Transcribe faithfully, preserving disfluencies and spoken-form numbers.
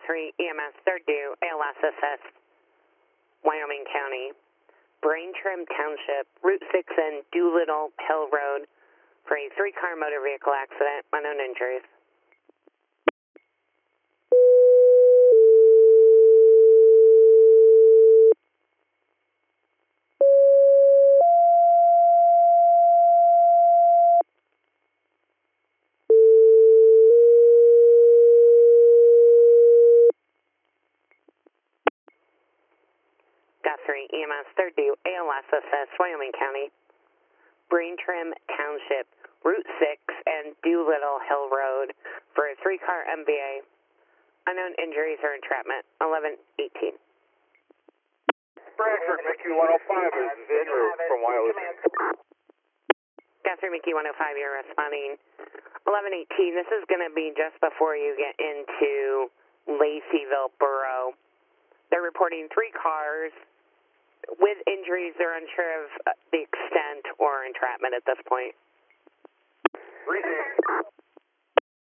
Guthrie E M S, third due, A L S assessed, Wyoming County, Brain Trim Township, Route six and Doolittle Hill Road for a three-car motor vehicle accident, unknown injuries. Guthrie E M S, third due, A L S assessed, Wyoming County, Brain Trim Township, Route six and Doolittle Hill Road for a three-car M V A. Unknown injuries or entrapment, eleven eighteen. Bradford, Mickey one oh five is en route from Wireless. Guthrie, Mickey one oh five, you're responding. eleven eighteen, this is going to be just before you get into Laceyville Borough. They're reporting three cars with injuries. They're unsure of the extent or entrapment at this point. Three